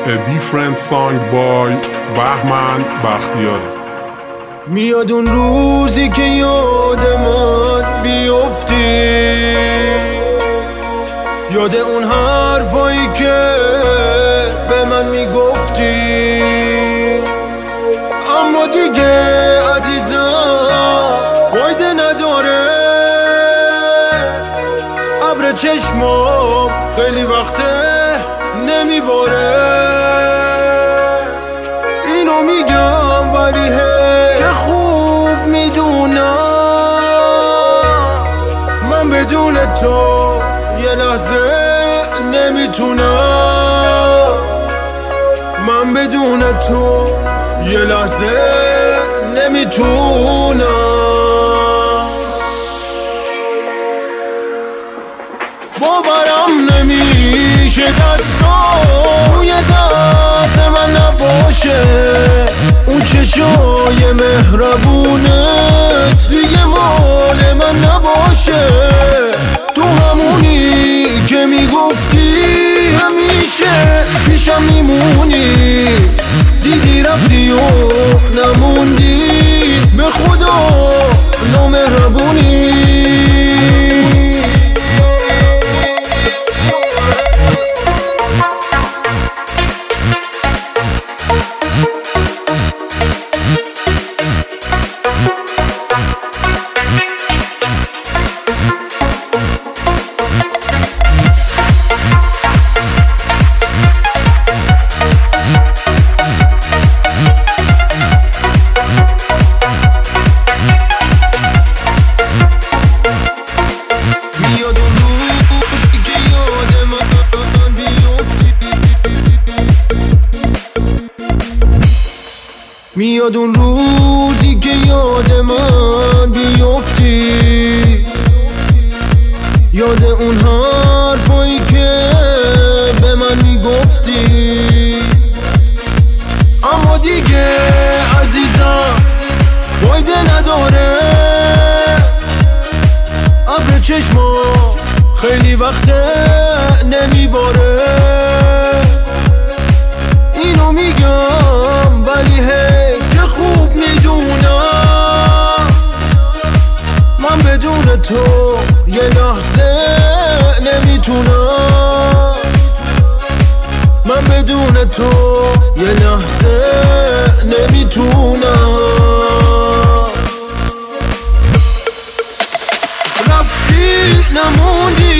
A different song by بهمن بختیاری. میاد اون روزی که یاد من بیفتی، یاد اون حرفایی که به من میگفتی، اما دیگه عزیزم فایده نداره. ابر چشمام خیلی وقته نمیباره. اینو میگم ولی که خوب میدونم من بدون تو یه لحظه نمیتونم. من بدون تو یه لحظه نمیتونم. باورم نمیشه دستای دست من نباشه، اون چشای مهربونت دیگه مال من نباشه. تو همونی که میگفتی همیشه پیشم میمونی، دیدی رفتی و نموندی، به خدا نامهربونی. میاد اون روزی که یاد من بیفتی، یاد اون حرفایی که به من میگفتی، اما دیگه عزیزم فایده نداره. ابر چشما خیلی وقته نمیباره. اینو میگم ولی که خوب میدونم من بدون تو یه لحظه نمیتونم. من بدون تو یه لحظه نمیتونم. رفتی نموندی،